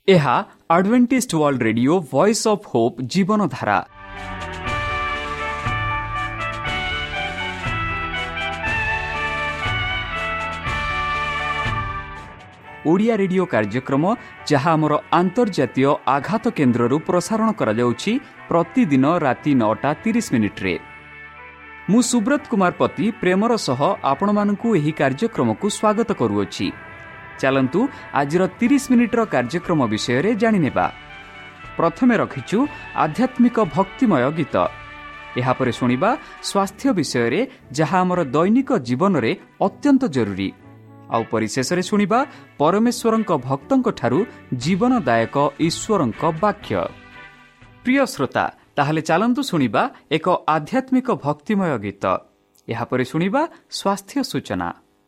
ଏହା Adventist world radio voice of hope ଜୀବନଧାରା। Odia radio କାର୍ଯ୍ୟକ୍ରମ ଯାହା ଆମର ଆନ୍ତର୍ଜାତୀୟ ଆଘାତ କେନ୍ଦ୍ରରୁ ପ୍ରସାରଣ କରାଯାଉଛି ପ୍ରତିଦିନ ରାତି 9:30 ମୁଁ ସୁବ୍ରତ କୁମାର ପତି ପ୍ରେମର ସହ ଆପଣମାନଙ୍କୁ ଏହି କାର୍ଯ୍ୟକ୍ରମକୁ ସ୍ୱାଗତ କରୁଅଛି। ଚାଲନ୍ତୁ ଆଜିର 30 ମିନିଟ୍ର କାର୍ଯ୍ୟକ୍ରମ ବିଷୟରେ ଜାଣିନେବା। ପ୍ରଥମେ ରଖିଛୁ ଆଧ୍ୟାତ୍ମିକ ଭକ୍ତିମୟ ଗୀତ। ଏହାପରେ ଶୁଣିବା ସ୍ୱାସ୍ଥ୍ୟ ବିଷୟରେ ଯାହା ଆମର ଦୈନିକ ଜୀବନରେ ଅତ୍ୟନ୍ତ ଜରୁରୀ। ଆଉ ପରିଶେଷରେ ଶୁଣିବା ପରମେଶ୍ୱରଙ୍କ ଭକ୍ତଙ୍କଠାରୁ ଜୀବନଦାୟକ ଈଶ୍ୱରଙ୍କ ବାକ୍ୟ। ପ୍ରିୟ ଶ୍ରୋତା, ତାହେଲେ ଚାଲନ୍ତୁ ଶୁଣିବା ଏକ ଆଧ୍ୟାତ୍ମିକ ଭକ୍ତିମୟ ଗୀତ। ଏହାପରେ ଶୁଣିବା ସ୍ୱାସ୍ଥ୍ୟ ସୂଚନା।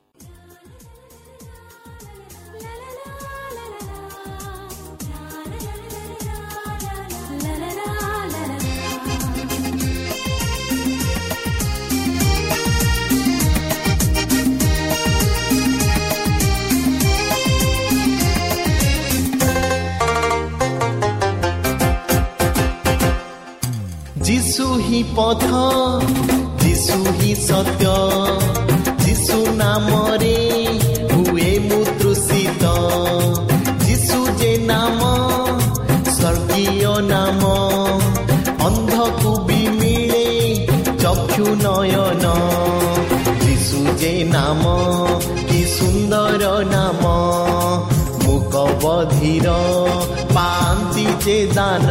যিশু হি পথ, যিশু হি সত্য, যিশু নামরে হুয়ে মুতৃষিত। যিশু যে নাম স্বর্গীয় নাম, অন্ধকু বি মিলে চক্ষু নয়ন। যিশু যে নাম কি সুন্দর নাম, মুক বধির পান্তি যে দান।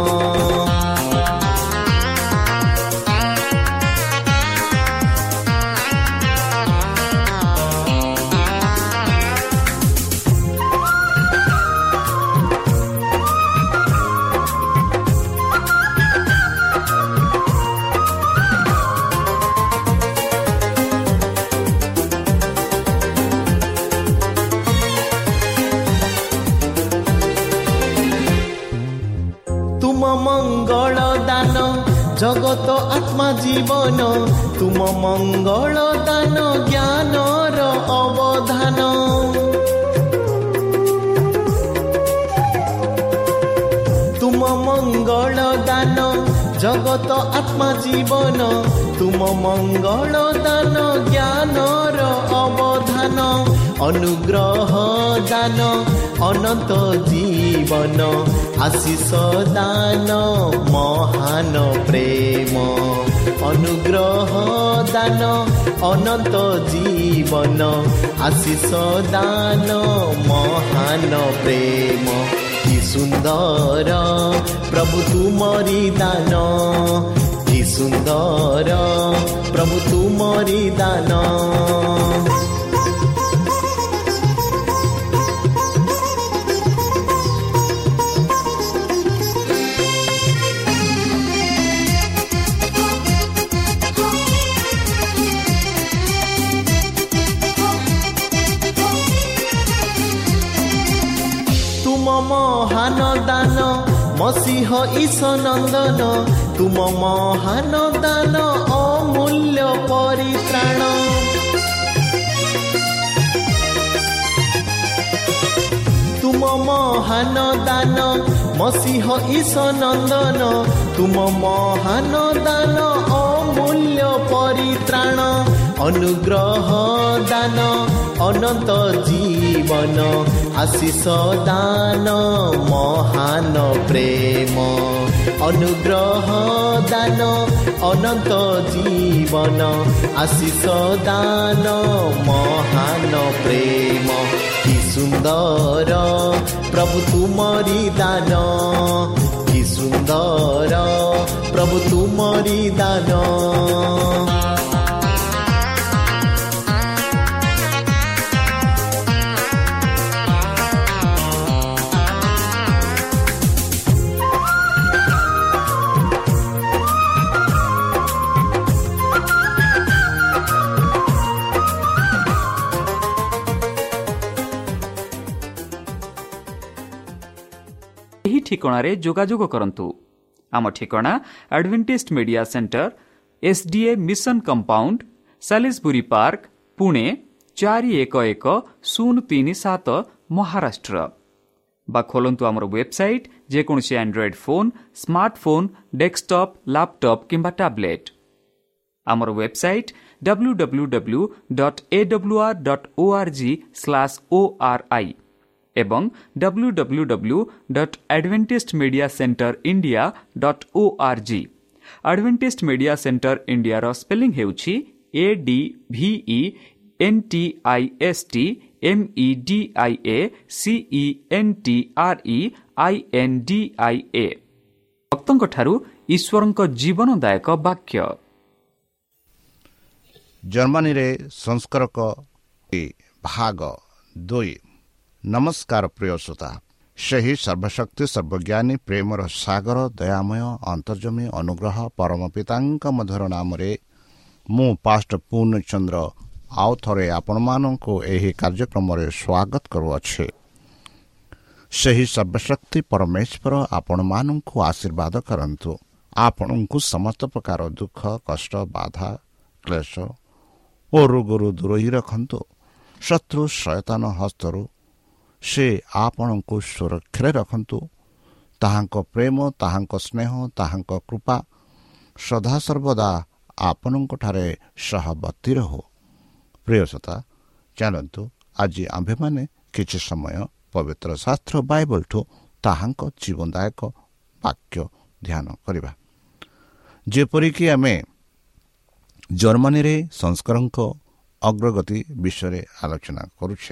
জগত আত্মা জীবন, তুম মঙ্গল দান জ্ঞানর অবধান। তুম মঙ্গল দান জগত আত্মা জীবন, তুম মঙ্গল দান জ্ঞানর অবধান। অনুগ্রহ দান অনন্ত জীবন, আশিষ দান মহান প্রেম। অনুগ্রহ দান অনন্ত জীবন, আশিষ দান মহান প্রেম। কি সুন্দর প্রভু তুমরি দান, কি সুন্দর প্রভু তুমরি দান। মহান দান মসিহ ঈশ নন্দন, তুম মহান দান অমূল্য পরিত্রাণ। তুম মহান দান মসিহ ঈশ নন্দন, তুম মহান দান অমূল্য পরিত্রাণ। অনুগ্রহ দান অনন্ত জীবন, আশিষ দান মহান প্রেম। অনুগ্রহ দান অনন্ত জীবন, আশিষ দান মহান প্রেম। কি সুন্দর প্রভু তুমরি দান, কি সুন্দর প্রভু তুমরি দান। ଏହି ଠିକଣାରେ ଯୋଗାଯୋଗ କରନ୍ତୁ। ଆମ ଠିକଣା Adventist media centre, SDA mission compound, Salisbury park, Pune 411037, Maharashtra. বা খোলন্তু আমার ওয়েবসাইট যেকୌଣସି Android phone, smartphone, desktop, laptop কিংবা ট্যাবলেট। আমার ওয়েবসাইট www.awr.org/ori এবং www.adventistmediacenterindia.org। ଆଡଭେଣ୍ଟିଷ୍ଟ ମିଡିଆ ସେଣ୍ଟର ଇଣ୍ଡିଆର ସ୍ପେଲିଂ ହେଉଛି ADVENTISTMEDIACENTREINDIA। ଭକ୍ତଙ୍କଠାରୁ ଈଶ୍ୱରଙ୍କ ଜୀବନଦାୟକ ବାକ୍ୟ। ଜର୍ମାନୀରେ ସଂସ୍କାରକ ଭାଗ 2। ନମସ୍କାର ପ୍ରିୟ ଶ୍ରୋତା, ସେହି ସର୍ବଶକ୍ତି ସର୍ବଜ୍ଞାନୀ ପ୍ରେମର ସାଗର ଦୟାମୟ ଅନ୍ତର୍ଜମୀ ଅନୁଗ୍ରହ ପରମ ପିତାଙ୍କ ମଧୁର ନାମରେ ମୁଁ ପାଷ୍ଟ ପୂର୍ଣ୍ଣଚନ୍ଦ୍ର ଆଉ ଥରେ ଆପଣମାନଙ୍କୁ ଏହି କାର୍ଯ୍ୟକ୍ରମରେ ସ୍ୱାଗତ କରୁଅଛି। ସେହି ସର୍ବଶକ୍ତି ପରମେଶ୍ୱର ଆପଣମାନଙ୍କୁ ଆଶୀର୍ବାଦ କରନ୍ତୁ। ଆପଣଙ୍କୁ ସମସ୍ତ ପ୍ରକାର ଦୁଃଖ, କଷ୍ଟ, ବାଧା, କ୍ଲେଶ ଓ ରୋଗରୁ ଦୂରେଇ ରଖନ୍ତୁ। ଶତ୍ରୁ ଶୟତାନ ହସ୍ତରୁ ସେ ଆପଣଙ୍କୁ ସୁରକ୍ଷାରେ ରଖନ୍ତୁ। ତାହାଙ୍କ ପ୍ରେମ, ତାହାଙ୍କ ସ୍ନେହ, ତାହାଙ୍କ କୃପା ସଦାସର୍ବଦା ଆପଣଙ୍କଠାରେ ସହବର୍ତ୍ତୀ ରହୁ। ପ୍ରିୟ ଶ୍ରୋତା, ଚାଲନ୍ତୁ ଆଜି ଆମ୍ଭେମାନେ କିଛି ସମୟ ପବିତ୍ର ଶାସ୍ତ୍ର ବାଇବଲଠୁ ତାହାଙ୍କ ଜୀବନଦାୟକ ବାକ୍ୟ ଧ୍ୟାନ କରିବା। ଯେପରିକି ଆମେ ଜର୍ମାନୀରେ ସଂସ୍କାରଙ୍କ ଅଗ୍ରଗତି ବିଷୟରେ ଆଲୋଚନା କରୁଛେ,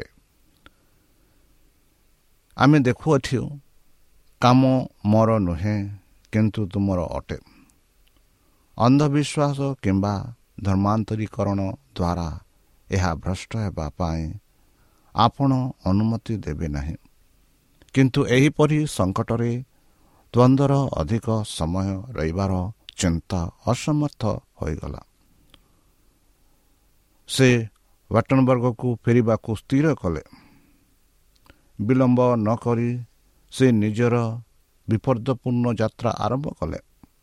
ଆମେ ଦେଖୁଅଛୁ କାମ ମୋର ନୁହେଁ କିନ୍ତୁ ତୁମର ଅଟେ। ଅନ୍ଧବିଶ୍ୱାସ କିମ୍ବା ଧର୍ମାନ୍ତରୀକରଣ ଦ୍ୱାରା ଏହା ଭ୍ରଷ୍ଟ ହେବା ପାଇଁ ଆପଣ ଅନୁମତି ଦେବେ ନାହିଁ। କିନ୍ତୁ ଏହିପରି ସଙ୍କଟରେ ଦ୍ୱନ୍ଦ୍ୱର ଅଧିକ ସମୟ ରହିବାର ଚିନ୍ତା ଅସମର୍ଥ ହୋଇଗଲା। ସେ ୱାଟନବର୍ଗକୁ ଫେରିବାକୁ ସ୍ଥିର କଲେ। ବିଳମ୍ବ ନ କରି ସେ ନିଜର ବିପଦପୂର୍ଣ୍ଣ ଯାତ୍ରା ଆରମ୍ଭ କଲେ।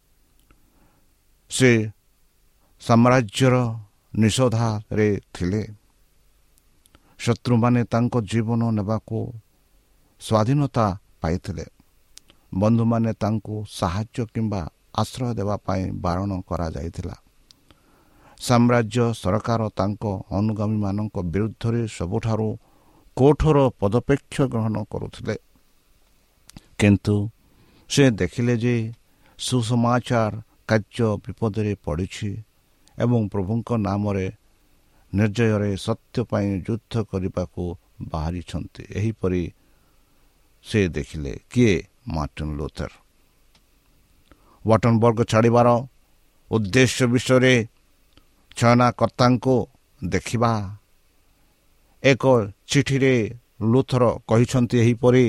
ସେ ସାମ୍ରାଜ୍ୟର ନିଷେଧାରେ ଥିଲେ। ଶତ୍ରୁମାନେ ତାଙ୍କ ଜୀବନ ନେବାକୁ ସ୍ୱାଧୀନତା ପାଇଥିଲେ। ବନ୍ଧୁମାନେ ତାଙ୍କୁ ସାହାଯ୍ୟ କିମ୍ବା ଆଶ୍ରୟ ଦେବା ପାଇଁ ବାରଣ କରାଯାଇଥିଲା। ସାମ୍ରାଜ୍ୟ ସରକାର ତାଙ୍କ ଅନୁଗାମୀମାନଙ୍କ ବିରୁଦ୍ଧରେ ସବୁଠାରୁ କଠୋର ପଦକ୍ଷେପ ଗ୍ରହଣ କରୁଥିଲେ। କିନ୍ତୁ ସେ ଦେଖିଲେ ଯେ ସୁସମାଚାର କାର୍ଯ୍ୟ ବିପଦରେ ପଡ଼ିଛି ଏବଂ ପ୍ରଭୁଙ୍କ ନାମରେ ନିର୍ଜୟରେ ସତ୍ୟ ପାଇଁ ଯୁଦ୍ଧ କରିବାକୁ ବାହାରିଛନ୍ତି। ଏହିପରି ସେ ଦେଖିଲେ କିଏ? Martin Luther. ୱାଟନବର୍ଗ ଛାଡ଼ିବାର ଉଦ୍ଦେଶ୍ୟ ବିଷୟରେ ଚୟନକର୍ତ୍ତାଙ୍କୁ ଦେଖିବା। ଏକ ଚିଠିରେ ଲୁଥର କହିଛନ୍ତି ଏହିପରି,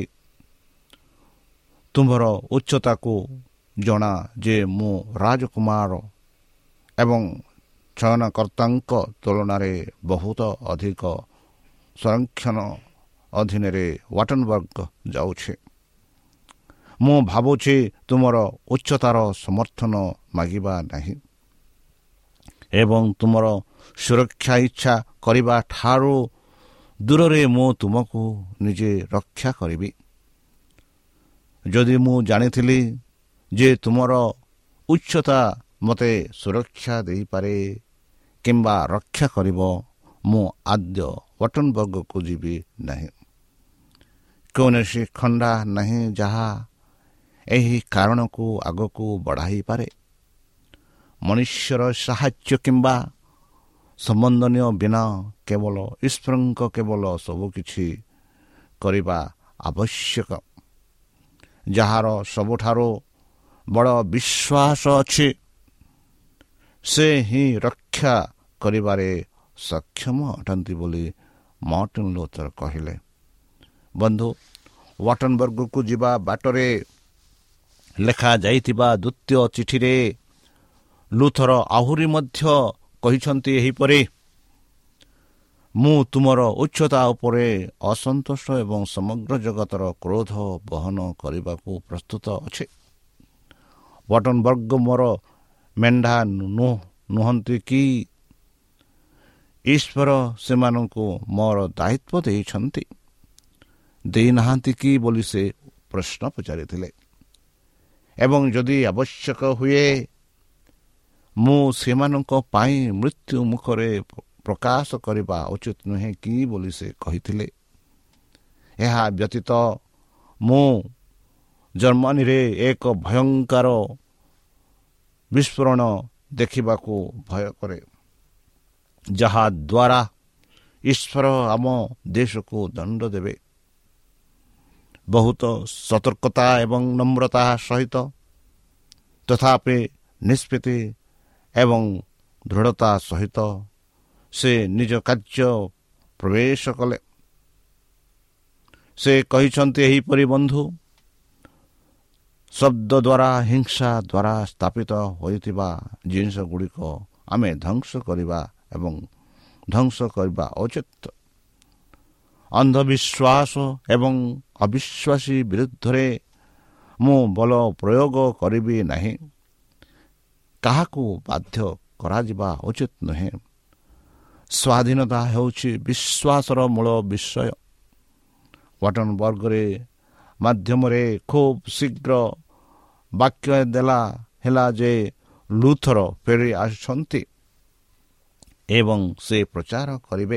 ତୁମର ଉଚ୍ଚତାକୁ ଜଣା ଯେ ମୁଁ ରାଜକୁମାର ଏବଂ ଚୟନକର୍ତ୍ତାଙ୍କ ତୁଳନାରେ ବହୁତ ଅଧିକ ସଂରକ୍ଷଣ ଅଧୀନରେ ୱାଟନବର୍ଗ ଯାଉଛି। ମୁଁ ଭାବୁଛି ତୁମର ଉଚ୍ଚତାର ସମର୍ଥନ ମାଗିବା ନାହିଁ ଏବଂ ତୁମର ସୁରକ୍ଷା ଇଚ୍ଛା କରିବା ଠାରୁ ଦୂରରେ ମୁଁ ତୁମକୁ ନିଜେ ରକ୍ଷା କରିବି। ଯଦି ମୁଁ ଜାଣିଥିଲି ଯେ ତୁମର ଉଚ୍ଚତା ମୋତେ ସୁରକ୍ଷା ଦେଇପାରେ କିମ୍ବା ରକ୍ଷା କରିବ, ମୁଁ ଆଦୌ ୱାଟନବର୍ଗକୁ ଯିବି ନାହିଁ। କୌଣସି ଖଣ୍ଡା ନାହିଁ ଯାହା ଏହି କାରଣକୁ ଆଗକୁ ବଢ଼ାଇପାରେ। ମନୁଷ୍ୟର ସାହାଯ୍ୟ କିମ୍ବା ସମ୍ବନ୍ଧନୀୟ ବିନା କେବଳ ଈଶ୍ୱରଙ୍କ କେବଳ ସବୁକିଛି କରିବା ଆବଶ୍ୟକ। ଯାହାର ସବୁଠାରୁ ବଡ଼ ବିଶ୍ୱାସ ଅଛି ସେ ହିଁ ରକ୍ଷା କରିବାରେ ସକ୍ଷମ ଅଟନ୍ତି ବୋଲି ମାର୍ଟିନ ଲୁଥର କହିଲେ। ବନ୍ଧୁ, ୱାଟନବର୍ଗକୁ ଯିବା ବାଟରେ ଲେଖାଯାଇଥିବା ଦ୍ୱିତୀୟ ଚିଠିରେ ଲୁଥର ଆହୁରି ମଧ୍ୟ କହିଛନ୍ତି ଏହିପରି, ମୁଁ ତୁମର ଉଚ୍ଚତା ଉପରେ ଅସନ୍ତୋଷ ଏବଂ ସମଗ୍ର ଜଗତର କ୍ରୋଧ ବହନ କରିବାକୁ ପ୍ରସ୍ତୁତ ଅଛି। ୱାଟନବର୍ଗ ମୋର ମେଣ୍ଢା ନୁହନ୍ତି କି? ଈଶ୍ୱର ସେମାନଙ୍କୁ ମୋର ଦାୟିତ୍ୱ ଦେଇଛନ୍ତି। ଦେଇନାହାନ୍ତି କି ବୋଲି ସେ ପ୍ରଶ୍ନ ପଚାରିଥିଲେ। ଏବଂ ଯଦି ଆବଶ୍ୟକ ହୁଏ ମୁଁ ସେମାନଙ୍କ ପାଇଁ ମୃତ୍ୟୁ ମୁଖରେ ପ୍ରକାଶ କରିବା ଉଚିତ ନୁହେଁ କି ବୋଲି ସେ କହିଥିଲେ। ଏହା ବ୍ୟତୀତ ମୁଁ ଜର୍ମାନୀରେ ଏକ ଭୟଙ୍କର ବିସ୍ଫୋରଣ ଦେଖିବାକୁ ଭୟ କରେ, ଯାହାଦ୍ୱାରା ଈଶ୍ୱର ଆମ ଦେଶକୁ ଦଣ୍ଡ ଦେବେ। ବହୁତ ସତର୍କତା ଏବଂ ନମ୍ରତା ସହିତ ତଥାପି ନିଷ୍ପତ୍ତି ଏବଂ ଦୃଢ଼ତା ସହିତ ସେ ନିଜ କାର୍ଯ୍ୟ ପ୍ରବେଶ କଲେ। ସେ କହିଛନ୍ତି, ଏହିପରି ବନ୍ଧୁ, ଶବ୍ଦ ଦ୍ୱାରା ହିଂସା ଦ୍ୱାରା ସ୍ଥାପିତ ହୋଇଥିବା ଜିନିଷଗୁଡ଼ିକ ଆମେ ଧ୍ୱଂସ କରିବା ଏବଂ ଧ୍ୱଂସ କରିବା ଉଚିତ। ଅନ୍ଧବିଶ୍ୱାସ ଏବଂ ଅବିଶ୍ୱାସୀ ବିରୁଦ୍ଧରେ ମୁଁ ବଳ ପ୍ରୟୋଗ କରିବି ନାହିଁ। କାହାକୁ ବାଧ୍ୟ କରାଯିବା ଉଚିତ ନୁହେଁ। ସ୍ୱାଧୀନତା ହେଉଛି ବିଶ୍ୱାସର ମୂଳ ବିଷୟ। ୱାଟନବର୍ଗରେ ମାଧ୍ୟମରେ ଖୁବ୍ ଶୀଘ୍ର ବାକ୍ୟ ହେଲା ଯେ ଲୁଥର ଫେରି ଆସିଛନ୍ତି ଏବଂ ସେ ପ୍ରଚାର କରିବେ।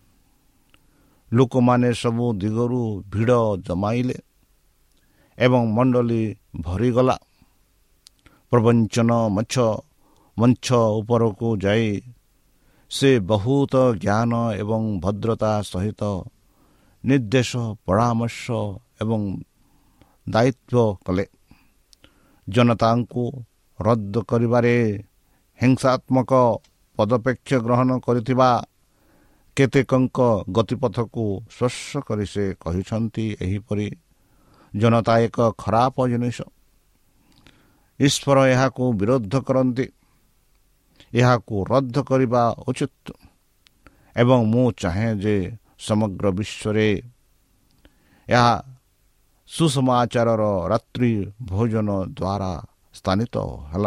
ଲୋକମାନେ ସବୁ ଦିଗରୁ ଭିଡ଼ ଜମାଇଲେ ଏବଂ ମଣ୍ଡଳୀ ଭରିଗଲା। ପ୍ରବଞ୍ଚନ ମଞ୍ଚ ଉପରକୁ ଯାଇ ସେ ବହୁତ ଜ୍ଞାନ ଏବଂ ଭଦ୍ରତା ସହିତ ନିର୍ଦ୍ଦେଶ, ପରାମର୍ଶ ଏବଂ ଦାୟିତ୍ୱ କଲେ। ଜନତାଙ୍କୁ ରଦ୍ଦ କରିବାରେ ହିଂସାତ୍ମକ ପଦକ୍ଷେପ ଗ୍ରହଣ କରିଥିବା କେତେକଙ୍କ ଗତିପଥକୁ ସ୍ପର୍ଶ କରି ସେ କହିଛନ୍ତି, ଏହିପରି ଜନତା ଏକ ଖରାପ ଜିନିଷ। ଈଶ୍ୱର ଏହାକୁ ବିରୋଧ କରନ୍ତି। ଏହାକୁ ରଦ୍ଦ କରିବା ଉଚିତ ଏବଂ ମୁଁ ଚାହେଁ ଯେ ସମଗ୍ର ବିଶ୍ୱରେ ଏହା ସୁସମାଚାରର ରାତ୍ରି ଭୋଜନ ଦ୍ୱାରା ସ୍ଥାନିତ ହେଲା।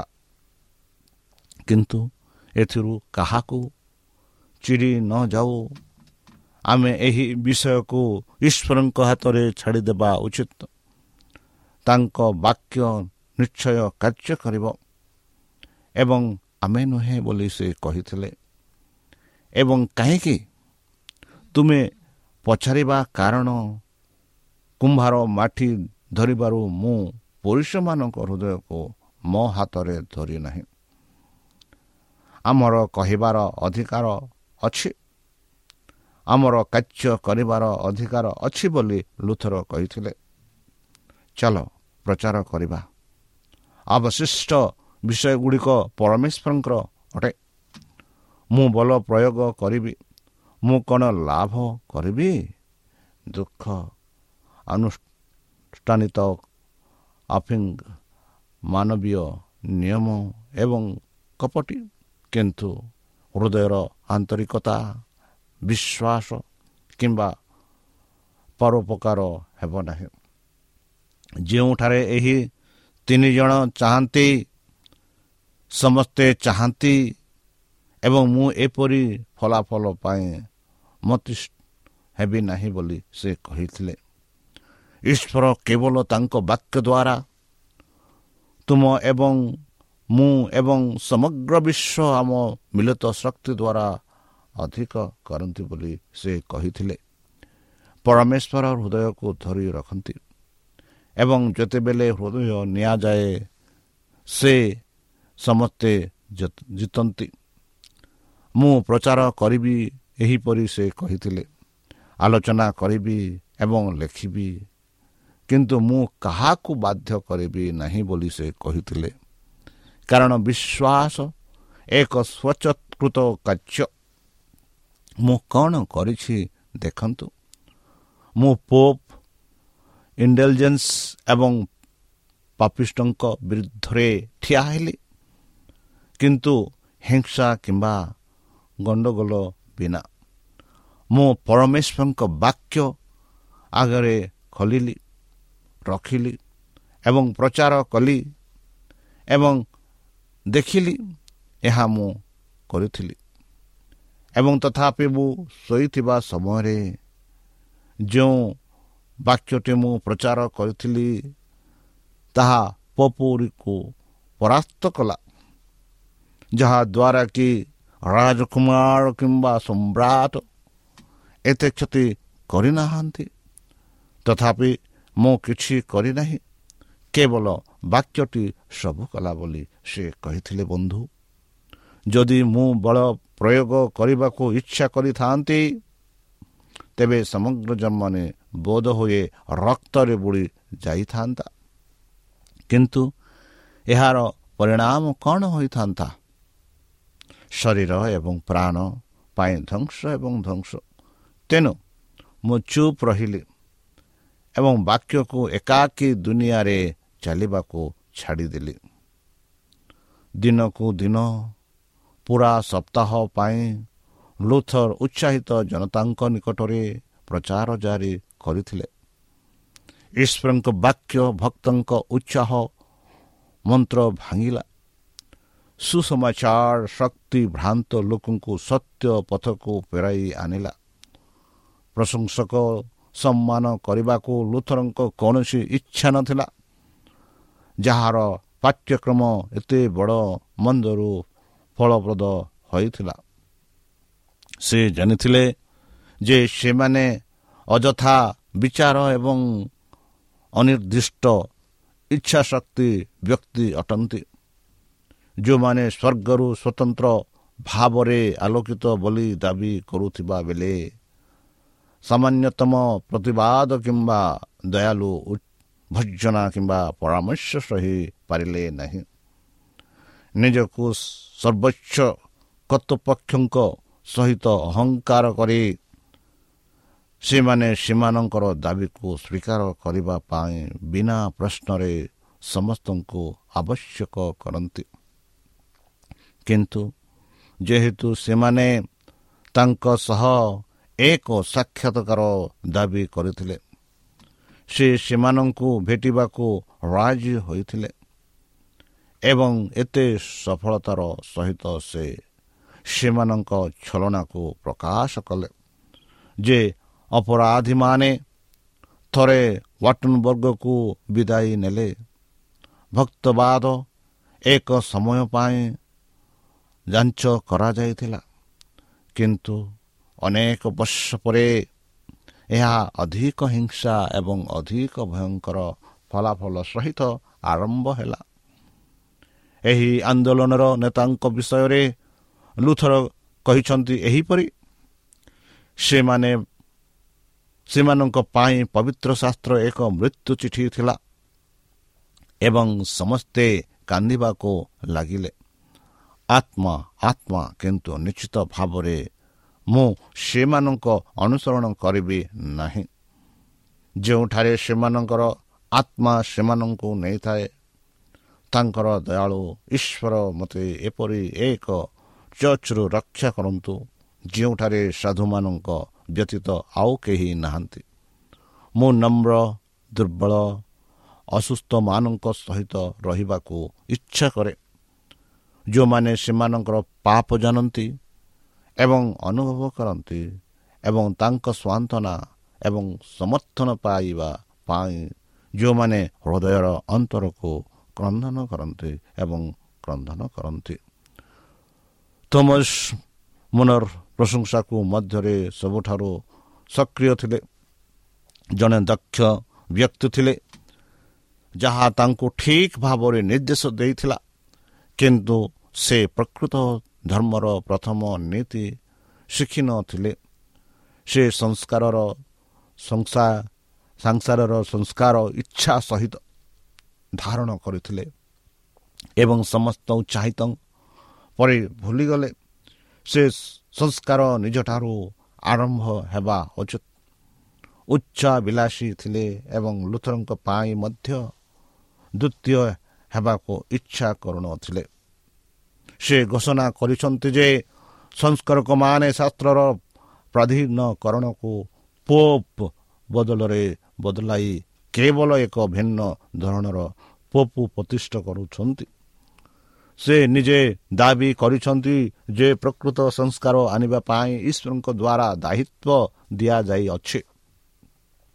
କିନ୍ତୁ ଏଥିରୁ କାହାକୁ ଚିଡ଼ି ନ ଯାଉ ଆମେ ଏହି ବିଷୟକୁ ଈଶ୍ୱରଙ୍କ ହାତରେ ଛାଡ଼ିଦେବା ଉଚିତ। ତାଙ୍କ ବାକ୍ୟ ନିଶ୍ଚୟ କାର୍ଯ୍ୟ କରିବ ଏବଂ ଆମେ ନୁହେଁ ବୋଲି ସେ କହିଥିଲେ। ଏବଂ କାହିଁକି ତୁମେ ପଚାରିବା କାରଣ କୁମ୍ଭାର ମାଟି ଧରିବାରୁ ମୁଁ ପୁରୁଷମାନଙ୍କ ହୃଦୟକୁ ମୋ ହାତରେ ଧରି ନାହିଁ। ଆମର କହିବାର ଅଧିକାର ଅଛି, ଆମର କାର୍ଯ୍ୟ କରିବାର ଅଧିକାର ଅଛି ବୋଲି ଲୁଥର କହିଥିଲେ। ଚାଲ ପ୍ରଚାର କରିବା। ଅବଶିଷ୍ଟ ବିଷୟଗୁଡ଼ିକ ପରମେଶ୍ୱରଙ୍କର ଅଟେ। ମୁଁ ବଳ ପ୍ରୟୋଗ କରିବି, ମୁଁ କ'ଣ ଲାଭ କରିବି? ଦୁଃଖ, ଅନୁଷ୍ଠାନିତ ଅଫିଙ୍ଗ, ମାନବୀୟ ନିୟମ ଏବଂ କପଟି। କିନ୍ତୁ ହୃଦୟର ଆନ୍ତରିକତା, ବିଶ୍ୱାସ କିମ୍ବା ପରୋପକାର ହେବ ନାହିଁ। ଯେଉଁଠାରେ ଏହି ତିନି ଜଣ ଚାହାନ୍ତି, ସମସ୍ତେ ଚାହାନ୍ତି ଏବଂ ମୁଁ ଏପରି ଫଳାଫଳ ପାଇଁ ମତି ହେବି ନାହିଁ ବୋଲି ସେ କହିଥିଲେ। ଈଶ୍ୱର କେବଳ ତାଙ୍କ ବାକ୍ୟ ଦ୍ୱାରା ତୁମ ଏବଂ ମୁଁ ଏବଂ ସମଗ୍ର ବିଶ୍ୱ ଆମ ମିଳିତ ଶକ୍ତି ଦ୍ୱାରା ଅଧିକ କରନ୍ତି ବୋଲି ସେ କହିଥିଲେ। ପରମେଶ୍ୱର ହୃଦୟକୁ ଧରି ରଖନ୍ତି ଏବଂ ଯେତେବେଳେ ହୃଦୟ ନିଆଯାଏ ସେ ସମସ୍ତେ ଜିତନ୍ତି। ମୁଁ ପ୍ରଚାର କରିବି, ଏହିପରି ସେ କହିଥିଲେ। ଆଲୋଚନା କରିବି ଏବଂ ଲେଖିବି, କିନ୍ତୁ ମୁଁ କାହାକୁ ବାଧ୍ୟ କରିବି ନାହିଁ ବୋଲି ସେ କହିଥିଲେ। କାରଣ ବିଶ୍ୱାସ ଏକ ସ୍ୱଚ୍ଛକୃତ କାର୍ଯ୍ୟ। ମୁଁ କ'ଣ କରିଛି ଦେଖନ୍ତୁ। ମୁଁ ପୋପ୍, ଇଣ୍ଡଲଜେନ୍ସ ଏବଂ ପାପିଷ୍ଟଙ୍କ ବିରୁଦ୍ଧରେ ଠିଆ ହେଲି, କିନ୍ତୁ ହିଂସା କିମ୍ବା ଗଣ୍ଡଗୋଳ ବିନା। ମୁଁ ପରମେଶ୍ୱରଙ୍କ ବାକ୍ୟ ଆଗରେ ଖୋଲିଲି, ରଖିଲି ଏବଂ ପ୍ରଚାର କଲି ଏବଂ ଦେଖିଲି ଏହା ମୁଁ କରିଥିଲି। ଏବଂ ତଥାପି ମୁଁ ଶୋଇଥିବା ସମୟରେ ଯେଉଁ ବାକ୍ୟଟି ମୁଁ ପ୍ରଚାର କରିଥିଲି ତାହା ପୋପୁରୀକୁ ପରାସ୍ତ କଲା, ଯାହାଦ୍ୱାରା କି ରାଜକୁମାର କିମ୍ବା ସମ୍ରାଟ ଏତେ କ୍ଷତି କରିନାହାନ୍ତି। ତଥାପି ମୁଁ କିଛି କରିନାହିଁ, କେବଳ ବାକ୍ୟଟି ସବୁ କଲା ବୋଲି ସେ କହିଥିଲେ। ବନ୍ଧୁ, ଯଦି ମୁଁ ବଳ ପ୍ରୟୋଗ କରିବାକୁ ଇଚ୍ଛା କରିଥାନ୍ତି, ତେବେ ସମଗ୍ର ଜର୍ମାନୀ ବୋଧ ହୁଏ ରକ୍ତରେ ବୁଡ଼ି ଯାଇଥାନ୍ତା। କିନ୍ତୁ ଏହାର ପରିଣାମ କ'ଣ ହୋଇଥାନ୍ତା? ଶରୀର ଏବଂ ପ୍ରାଣ ପାଇଁ ଧ୍ୱଂସ ଏବଂ ଧ୍ୱଂସ। ତେଣୁ ମୁଁ ଚୁପ୍ ରହିଲି ଏବଂ ବାକ୍ୟକୁ ଏକାକୀ ଦୁନିଆରେ ଚାଲିବାକୁ ଛାଡ଼ିଦେଲି। ଦିନକୁ ଦିନ ପୁରା ସପ୍ତାହ ପାଇଁ ଲୁଥର ଉତ୍ସାହିତ ଜନତାଙ୍କ ନିକଟରେ ପ୍ରଚାର ଜାରି କରିଥିଲେ। ଈଶ୍ୱରଙ୍କ ବାକ୍ୟ ଭକ୍ତଙ୍କ ଉତ୍ସାହ ମନ୍ତ୍ର ଭାଙ୍ଗିଲା। ସୁସମାଚାର ଶକ୍ତି ଭ୍ରାନ୍ତ ଲୋକଙ୍କୁ ସତ୍ୟ ପଥକୁ ଫେରାଇ ଆଣିଲା। ପ୍ରଶଂସକ ସମ୍ମାନ କରିବାକୁ ଲୁଥରଙ୍କ କୌଣସି ଇଚ୍ଛା ନଥିଲା, ଯାହାର ପାଠ୍ୟକ୍ରମ ଏତେ ବଡ଼ ମନ୍ଦରୁ ଫଳପ୍ରଦ ହୋଇଥିଲା। ସେ ଜାଣିଥିଲେ ଯେ ସେମାନେ ଅଯଥା ବିଚାର ଏବଂ ଅନିର୍ଦ୍ଦିଷ୍ଟ ଇଚ୍ଛାଶକ୍ତି ବ୍ୟକ୍ତି ଅଟନ୍ତି, ଯେଉଁମାନେ ସ୍ୱର୍ଗରୁ ସ୍ୱତନ୍ତ୍ର ଭାବରେ ଆଲୋକିତ ବୋଲି ଦାବି କରୁଥିବା ବେଳେ ସାମାନ୍ୟତମ ପ୍ରତିବାଦ କିମ୍ବା ଦୟାଳୁ ଭର୍ଜନା କିମ୍ବା ପରାମର୍ଶ ସହି ପାରିଲେ ନାହିଁ। ନିଜକୁ ସର୍ବୋଚ୍ଚ କର୍ତ୍ତୃପକ୍ଷଙ୍କ ସହିତ ଅହଙ୍କାର କରି ସେମାନେ ସେମାନଙ୍କର ଦାବିକୁ ସ୍ୱୀକାର କରିବା ପାଇଁ ବିନା ପ୍ରଶ୍ନରେ ସମସ୍ତଙ୍କୁ ଆବଶ୍ୟକ କରନ୍ତି। କିନ୍ତୁ ଯେହେତୁ ସେମାନେ ତାଙ୍କ ସହ ଏକ ସାକ୍ଷାତକାର ଦାବି କରିଥିଲେ, ସେ ସେମାନଙ୍କୁ ଭେଟିବାକୁ ରାଜି ହୋଇଥିଲେ ଏବଂ ଏତେ ସଫଳତାର ସହିତ ସେ ସେମାନଙ୍କ ଛଳନାକୁ ପ୍ରକାଶ କଲେ ଯେ ଅପରାଧୀମାନେ ଥରେ ୱାଟନବର୍ଗକୁ ବିଦାୟ ନେଲେ। ଭକ୍ତବାଦ ଏକ ସମୟ ପାଇଁ ଯାଞ୍ଚ କରାଯାଇଥିଲା, କିନ୍ତୁ ଅନେକ ବର୍ଷ ପରେ ଏହା ଅଧିକ ହିଂସା ଏବଂ ଅଧିକ ଭୟଙ୍କର ଫଳାଫଳ ସହିତ ଆରମ୍ଭ ହେଲା। ଏହି ଆନ୍ଦୋଳନର ନେତାଙ୍କ ବିଷୟରେ ଲୁଥର କହିଛନ୍ତି ଏହିପରି, ସେମାନଙ୍କ ପାଇଁ ପବିତ୍ର ଶାସ୍ତ୍ର ଏକ ମୃତ୍ୟୁ ଚିଠି ଥିଲା ଏବଂ ସମସ୍ତେ କାନ୍ଦିବାକୁ ଲାଗିଲେ। ଆତ୍ମା ଆତ୍ମା, କିନ୍ତୁ ନିଶ୍ଚିତ ଭାବରେ ମୁଁ ସେମାନଙ୍କ ଅନୁସରଣ କରିବି ନାହିଁ। ଯେଉଁଠାରେ ସେମାନଙ୍କର ଆତ୍ମା ସେମାନଙ୍କୁ ନେଇଥାଏ, ତାଙ୍କର ଦୟାଳୁ ଈଶ୍ୱର ମୋତେ ଏପରି ଏକ ଚର୍ଚ୍ଚରୁ ରକ୍ଷା କରନ୍ତୁ ଯେଉଁଠାରେ ସାଧୁମାନଙ୍କ ବ୍ୟତୀତ ଆଉ କେହି ନାହାନ୍ତି। ମୁଁ ନମ୍ର, ଦୁର୍ବଳ, ଅସୁସ୍ଥମାନଙ୍କ ସହିତ ରହିବାକୁ ଇଚ୍ଛା କରେ, ଯେଉଁମାନେ ସେମାନଙ୍କର ପାପ ଜାଣନ୍ତି ଏବଂ ଅନୁଭବ କରନ୍ତି ଏବଂ ତାଙ୍କ ସାନ୍ତ୍ୱନା ଏବଂ ସମର୍ଥନ ପାଇବା ପାଇଁ ଯେଉଁମାନେ ହୃଦୟର ଅନ୍ତରକୁ କ୍ରନ୍ଦନ କରନ୍ତି ଏବଂ କ୍ରନ୍ଦନ କରନ୍ତି। ଥୋମାସ ମୁନର ପ୍ରଶଂସାକୁ ମଧ୍ୟରେ ସବୁଠାରୁ ସକ୍ରିୟ ଥିଲେ। ଜଣେ ଦକ୍ଷ ବ୍ୟକ୍ତି ଥିଲେ ଯାହା ତାଙ୍କୁ ଠିକ୍ ଭାବରେ ନିର୍ଦ୍ଦେଶ ଦେଇଥିଲା, କିନ୍ତୁ ସେ ପ୍ରକୃତ ଧର୍ମର ପ୍ରଥମ ନୀତି ଶିଖିନଥିଲେ। ସେ ସଂସାରର ସଂସ୍କାର ଇଚ୍ଛା ସହିତ ଧାରଣ କରିଥିଲେ ଏବଂ ସମସ୍ତ ଉତ୍ସାହିତ ପରେ ଭୁଲିଗଲେ। ସେ ସଂସ୍କାର ନିଜଠାରୁ ଆରମ୍ଭ ହେବା ଉଚିତ। ଉଚ୍ଚାଭିଳାଷୀ ଥିଲେ ଏବଂ ଲୁଥରଙ୍କ ପାଇଁ ମଧ୍ୟ ଦ୍ୱିତୀୟ ହେବାକୁ ଇଚ୍ଛା କରୁନଥିଲେ। ସେ ଘୋଷଣା କରିଛନ୍ତି ଯେ ସଂସ୍କାରକମାନେ ଶାସ୍ତ୍ରର ପ୍ରାଧୀନକରଣକୁ ପୋପ୍ ବଦଳରେ ବଦଳାଇ କେବଳ ଏକ ଭିନ୍ନ ଧରଣର ପୋପ୍ ପ୍ରତିଷ୍ଠା କରୁଛନ୍ତି। ସେ ନିଜେ ଦାବି କରିଛନ୍ତି ଯେ ପ୍ରକୃତ ସଂସ୍କାର ଆଣିବା ପାଇଁ ଈଶ୍ୱରଙ୍କ ଦ୍ୱାରା ଦାୟିତ୍ୱ ଦିଆଯାଇଅଛି।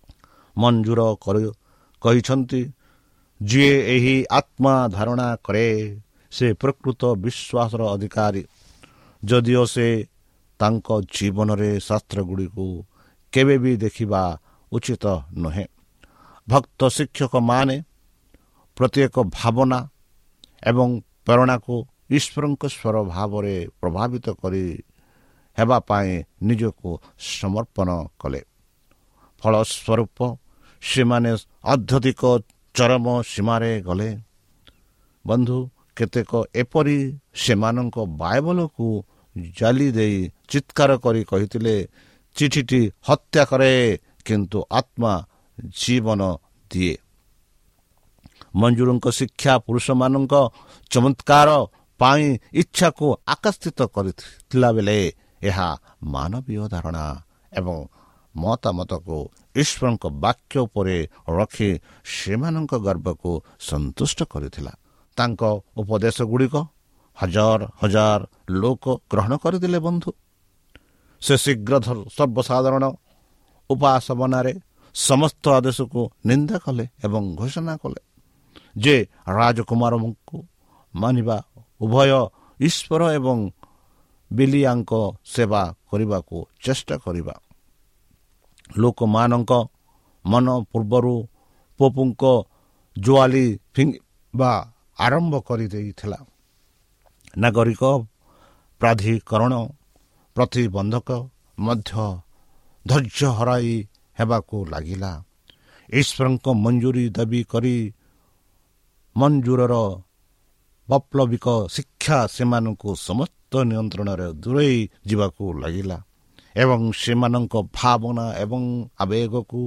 ମଞ୍ଜୁର କହିଛନ୍ତି, ଯିଏ ଏହି ଆତ୍ମା ଧାରଣା କରେ ସେ ପ୍ରକୃତ ବିଶ୍ୱାସର ଅଧିକାରୀ, ଯଦିଓ ସେ ତାଙ୍କ ଜୀବନରେ ଶାସ୍ତ୍ରଗୁଡ଼ିକୁ କେବେ ବି ଦେଖିବା ଉଚିତ ନୁହେଁ। ଭକ୍ତ ଶିକ୍ଷକମାନେ ପ୍ରତ୍ୟେକ ଭାବନା ଏବଂ ପ୍ରେରଣାକୁ ଈଶ୍ୱରଙ୍କ ସ୍ୱର ଭାବରେ ପ୍ରଭାବିତ କରି ହେବା ପାଇଁ ନିଜକୁ ସମର୍ପଣ କଲେ। ଫଳସ୍ୱରୂପ ସେମାନେ ଅତ୍ୟଧିକ ଚରମ ସୀମାରେ ଗଲେ। ବନ୍ଧୁ, କେତେକ ଏପରି ସେମାନଙ୍କ ବାଇବଲକୁ ଜାଲି ଦେଇ ଚିତ୍କାର କରି କହିଥିଲେ, ଚିଠିଟି ହତ୍ୟା କରେ କିନ୍ତୁ ଆତ୍ମା ଜୀବନ ଦିଏ। ମଞ୍ଜୁରଙ୍କ ଶିକ୍ଷା ପୁରୁଷମାନଙ୍କ ଚମତ୍କାର ପାଇଁ ଇଚ୍ଛାକୁ ଆକର୍ଷିତ କରିଥିଲା ବେଳେ ଏହା ମାନବୀୟ ଧାରଣା ଏବଂ ମତାମତକୁ ଈଶ୍ୱରଙ୍କ ବାକ୍ୟ ଉପରେ ରଖି ସେମାନଙ୍କ ଗର୍ବକୁ ସନ୍ତୁଷ୍ଟ କରିଥିଲା। ତାଙ୍କ ଉପଦେଶଗୁଡ଼ିକ ହଜାର ହଜାର ଲୋକ ଗ୍ରହଣ କରିଥିଲେ। ବନ୍ଧୁ, ସେ ଶୀଘ୍ର ସର୍ବସାଧାରଣ ଉପାସନାରେ ସମସ୍ତ ଆଦେଶକୁ ନିନ୍ଦା କଲେ ଏବଂ ଘୋଷଣା କଲେ ଯେ ରାଜକୁମାରଙ୍କୁ ମାନିବା ଉଭୟ ଈଶ୍ୱର ଏବଂ ବିଲିଆଙ୍କ ସେବା କରିବାକୁ ଚେଷ୍ଟା କରିବା। ଲୋକମାନଙ୍କ ମନ ପୂର୍ବରୁ ପୋପୁଙ୍କ ଜୁଆଲି ଫିଙ୍ଗିବା ଆରମ୍ଭ କରିଦେଇଥିଲା। ନାଗରିକ ପ୍ରାଧିକରଣ ପ୍ରତିବନ୍ଧକ ମଧ୍ୟ ଧୈର୍ଯ୍ୟ ହରାଇ ହେବାକୁ ଲାଗିଲା। ଈଶ୍ୱରଙ୍କ ମଞ୍ଜୁରୀ ଦାବି କରି ମଞ୍ଜୁରର ବୈପ୍ଳବିକ ଶିକ୍ଷା ସେମାନଙ୍କୁ ସମସ୍ତ ନିୟନ୍ତ୍ରଣରେ ଦୂରେଇ ଯିବାକୁ ଲାଗିଲା ଏବଂ ସେମାନଙ୍କ ଭାବନା ଏବଂ ଆବେଗକୁ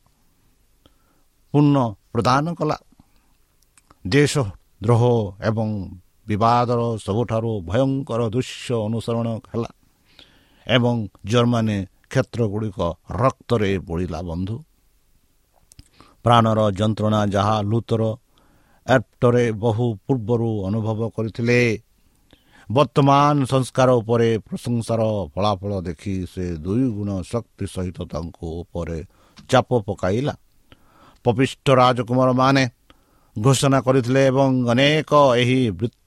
ପୁନଃ ପ୍ରଦାନ କଲା। ଦେଶଦ୍ରୋହ ଏବଂ ବିବାଦର ସବୁଠାରୁ ଭୟଙ୍କର ଦୃଶ୍ୟ ଅନୁସରଣ ହେଲା ଏବଂ ଜର୍ମାନୀ କ୍ଷେତ୍ରଗୁଡ଼ିକ ରକ୍ତରେ ବୋଳିଲା। ବନ୍ଧୁ, ପ୍ରାଣର ଯନ୍ତ୍ରଣା ଯାହା ଲୁଥର ଏପ୍ଟରେ ବହୁ ପୂର୍ବରୁ ଅନୁଭବ କରିଥିଲେ, ବର୍ତ୍ତମାନ ସଂସ୍କାର ଉପରେ ପ୍ରଶଂସାର ଫଳାଫଳ ଦେଖି ସେ 2 ଗୁଣ ଶକ୍ତି ସହିତ ତାଙ୍କ ଉପରେ ଚାପ ପକାଇଲା। ପପିଷ୍ଟ ରାଜକୁମାରମାନେ ଘୋଷଣା କରିଥିଲେ ଏବଂ ଅନେକ ଏହି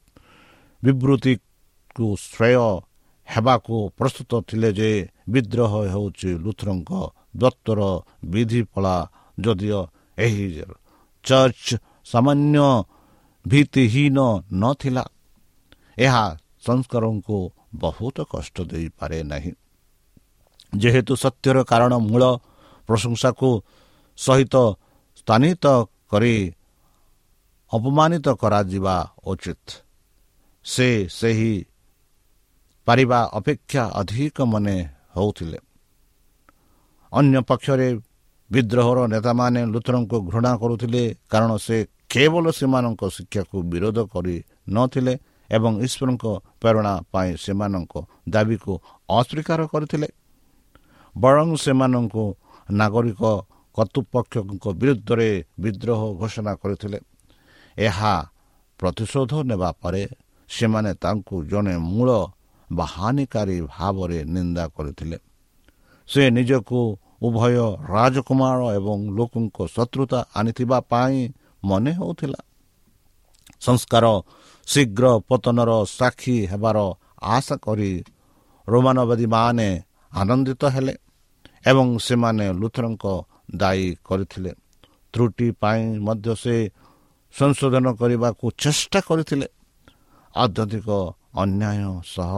ବିବୃତିକୁ ଶ୍ରେୟ ହେବାକୁ ପ୍ରସ୍ତୁତ ଥିଲେ ଯେ ବିଦ୍ରୋହ ହେଉଛି ଲୁଥରଙ୍କ ଦତ୍ତର ବିଧିଫଳା, ଯଦିଓ ଏହି ଚର୍ଚ୍ଚ ସାମାନ୍ୟ ଭିତ୍ତିହୀନ ନଥିଲା। ଏହା ସଂସ୍କାରଙ୍କୁ ବହୁତ କଷ୍ଟ ଦେଇପାରେ ନାହିଁ, ଯେହେତୁ ସତ୍ୟର କାରଣ ମୂଳ ପ୍ରଶଂସାକୁ ସହିତ ସ୍ଥାନିତ କରି ଅପମାନିତ କରାଯିବା ଉଚିତ। ସେ ସେହି ପାରିବା ଅପେକ୍ଷା ଅଧିକ ମନେ ହେଉଥିଲେ। ଅନ୍ୟ ପକ୍ଷରେ ବିଦ୍ରୋହର ନେତାମାନେ ଲୁଥରଙ୍କୁ ଘୃଣା କରୁଥିଲେ, କାରଣ ସେ କେବଳ ସେମାନଙ୍କ ଶିକ୍ଷାକୁ ବିରୋଧ କରି ନଥିଲେ ଏବଂ ଈଶ୍ୱରଙ୍କ ପ୍ରେରଣା ପାଇଁ ସେମାନଙ୍କ ଦାବିକୁ ଅସ୍ୱୀକାର କରିଥିଲେ, ବରଂ ସେମାନଙ୍କୁ ନାଗରିକ କର୍ତ୍ତୃପକ୍ଷଙ୍କ ବିରୁଦ୍ଧରେ ବିଦ୍ରୋହ ଘୋଷଣା କରିଥିଲେ। ଏହା ପ୍ରତିଶୋଧ ନେବା ପରେ ସେମାନେ ତାଙ୍କୁ ଜଣେ ମୂଳ ବାହାନିକାରୀ ଭାବରେ ନିନ୍ଦା କରିଥିଲେ। ସେ ନିଜକୁ ଉଭୟ ରାଜକୁମାର ଏବଂ ଲୋକଙ୍କ ଶତ୍ରୁତା ଆଣିଥିବା ପାଇଁ ମନେ ହେଉଥିଲା। ସଂସ୍କାର ଶୀଘ୍ର ପତନର ସାକ୍ଷୀ ହେବାର ଆଶା କରି ରୋମାନବାଦୀମାନେ ଆନନ୍ଦିତ ହେଲେ ଏବଂ ସେମାନେ ଲୁଥରଙ୍କ ଦାୟୀ କରିଥିଲେ। ତ୍ରୁଟି ପାଇଁ ମଧ୍ୟ ସେ ସଂଶୋଧନ କରିବାକୁ ଚେଷ୍ଟା କରିଥିଲେ। ଅତ୍ୟଧିକ ଅନ୍ୟାୟ ସହ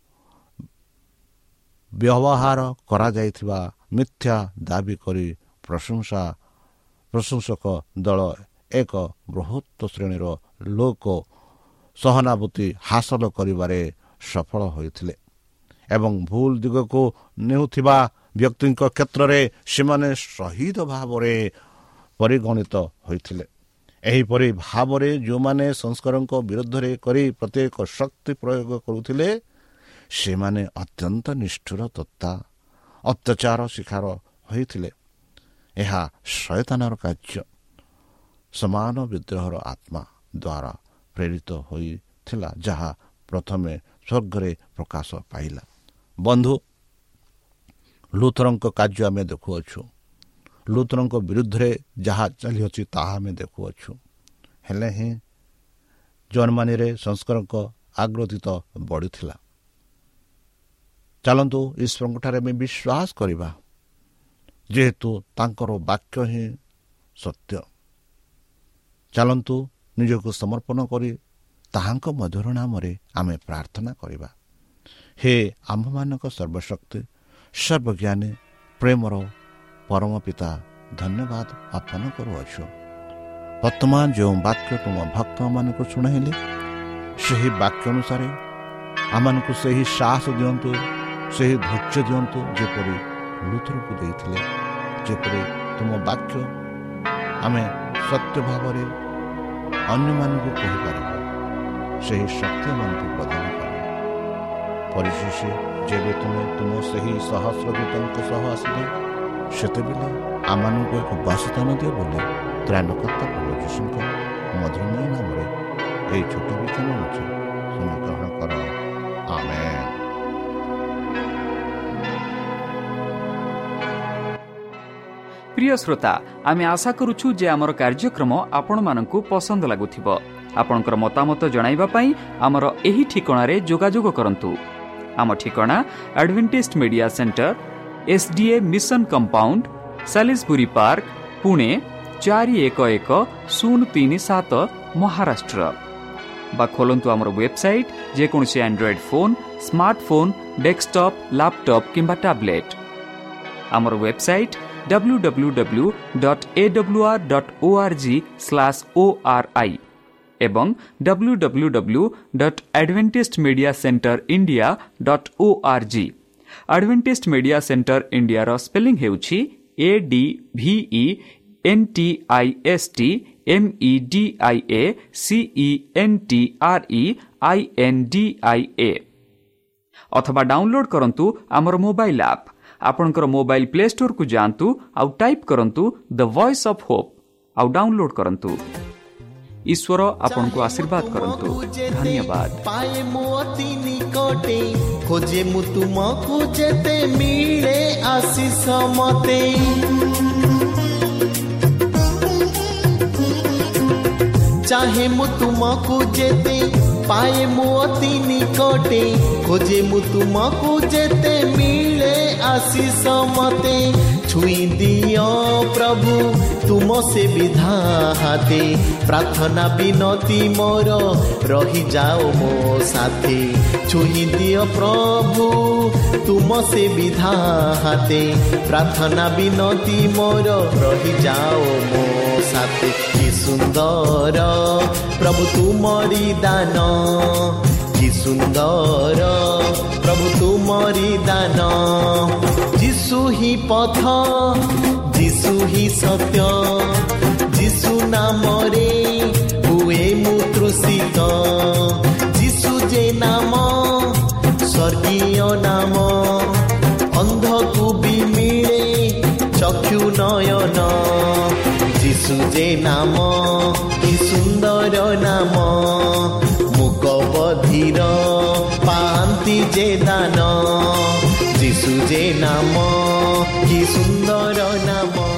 ବ୍ୟବହାର କରାଯାଇଥିବା ମିଥ୍ୟା ଦାବି କରି ପ୍ରଶଂସକ ଦଳ ଏକ ବୃହତ ଶ୍ରେଣୀର ଲୋକ ସହାନୁଭୂତି ହାସଲ କରିବାରେ ସଫଳ ହୋଇଥିଲେ ଏବଂ ଭୁଲ ଦିଗକୁ ନେଉଥିବା ବ୍ୟକ୍ତିଙ୍କ କ୍ଷେତ୍ରରେ ସେମାନେ ଶହୀଦ ଭାବରେ ପରିଗଣିତ ହୋଇଥିଲେ। ଏହିପରି ଭାବରେ ଯେଉଁମାନେ ସଂସ୍କାରଙ୍କ ବିରୋଧରେ କରି ପ୍ରତ୍ୟେକ ଶକ୍ତି ପ୍ରୟୋଗ କରୁଥିଲେ, ସେମାନେ ଅତ୍ୟନ୍ତ ନିଷ୍ଠୁର ତଥା ଅତ୍ୟାଚାର ଶିକାର ହୋଇଥିଲେ। ଏହା ଶୟତାନର କାର୍ଯ୍ୟ। ସମାନ ବିଦ୍ରୋହର ଆତ୍ମା ଦ୍ୱାରା ପ୍ରେରିତ ହୋଇଥିଲା, ଯାହା ପ୍ରଥମେ ସ୍ୱର୍ଗରେ ପ୍ରକାଶ ପାଇଲା। ବନ୍ଧୁ, ଲୁଥରଙ୍କ କାର୍ଯ୍ୟ ଆମେ ଦେଖୁଅଛୁ। ଲୁଥରଙ୍କ ବିରୁଦ୍ଧରେ ଯାହା ଚାଲିଅଛି ତାହା ଆମେ ଦେଖୁଅଛୁ। ହେଲେ ହିଁ ଜର୍ମାନୀରେ ସଂସ୍କାରଙ୍କ ଆଗ୍ରହିତ ବଢ଼ିଥିଲା। ଚାଲନ୍ତୁ ଈଶ୍ୱରଙ୍କଠାରେ ଆମେ ବିଶ୍ୱାସ କରିବା, ଯେହେତୁ ତାଙ୍କର ବାକ୍ୟ ହିଁ ସତ୍ୟ। ଚାଲନ୍ତୁ ନିଜକୁ ସମର୍ପଣ କରି ତାହାଙ୍କ ମଧୁର ନାମରେ ଆମେ ପ୍ରାର୍ଥନା କରିବା। ହେ ଆମ୍ଭମାନଙ୍କ ସର୍ବଶକ୍ତି ସର୍ବଜ୍ଞାନୀ ପ୍ରେମର ପରମ ପିତା, ଧନ୍ୟବାଦ ଅର୍ପଣ କରୁଅଛୁ। ବର୍ତ୍ତମାନ ଯେଉଁ ବାକ୍ୟ ତୁମ ଭକ୍ତମାନଙ୍କୁ ଶୁଣାଇଲେ, ସେହି ବାକ୍ୟ ଅନୁସାରେ ଆମମାନଙ୍କୁ ସେହି ସାହସ ଦିଅନ୍ତୁ, ସେହି ଧୈର୍ଯ୍ୟ ଦିଅନ୍ତୁ, ଯେପରି ଲୁଥରଙ୍କୁ ଦେଇଥିଲେ। ଯେପରି ତୁମ ବାକ୍ୟ ଆମେ ସତ୍ୟ ଭାବରେ ଅନ୍ୟମାନଙ୍କୁ କହିପାରିବୁ, ସେହି ଶକ୍ତି ଆମମାନଙ୍କୁ ପ୍ରଦାନ କର। ପରିଶେଷ ଯେବେ ତୁମେ ତୁମ ସେହି ସହସ୍ର ଦୂତଙ୍କ ସହ ଆସିଲେ, ସେତେବେଳେ ଆମମାନଙ୍କୁ ଏକ ବାସସ୍ଥାନ ଦିଅ ବୋଲି ତ୍ରାଣକର୍ତ୍ତା ପ୍ରଭୁ ଯୀଶୁଙ୍କ ମଧୁରମୟ ନାମରେ ଏହି ଛୋଟ ବିକ୍ଷମ ଅଛି ଶୁଣି ଗ୍ରହଣ କର। ଆମେନ୍। প্রিয় শ্রোতা, আমি আশা করুছু যে আমার কার্যক্রম আপনার পসন্দ লাগুথিব। আপনার মতামত জনাইবা পাই আমার এই ঠিকଣାর যোগাযোগ করন্তু। आम ठिकाना Adventist media centre, SDA mission compound, Salisbury park, Pune 411037 Maharashtra. बा खोलंतु आमर वेबसाइट जेकोसी Android phone, smartphone, desktop, laptop किंबा टैबलेट। आमर वेबसाइट www.awr.org/ori एवं www.adventistmediacenterindia.org। Adventist media centre India रो स्पेलिंग हेउछि ADVENTISTMEDIACENTREINDIA। अथवा डाउनलोड करंतु आमर मोबाइल ऐप। आपनकर मोबाइल प्ले स्टोर को जानतु आउ टाइप करंतु द वॉइस ऑफ होप आउ डाउनलोड करंतु। ईश्वर आपन को आशीर्वाद करंतु। धन्यवाद। पाए मोती निकटे खोजे मु तुमको जेते मिले आशीष मते। चाहे मु तुमको जेते पाए मोती निकटे खोजे मु तुमको जेते मिले आशीष मते। छुई दियो प्रभु तुम से विधा हाथे, प्रार्थना विनती मोर रही जाओ मो साथे। छुई दियो प्रभु तुम से विधा हाथे, प्रार्थना विनती मोर रही जाओ मो साथे। कि सुंदर प्रभु तुमरी दान, कि सुंदर प्रभु तुमरी दान। जिसु ही पथ, जिसु ही सत्य, जिसु नाम रे हुए मु तृषित। जिसु जे नाम स्वर्गीय नाम, अंध को भी मिले चक्षु नयन। जिसु जे नाम कि सुंदर नाम, मुक बधिर पांति जे दान। जिसु जे नाम कि सुंदर नाम।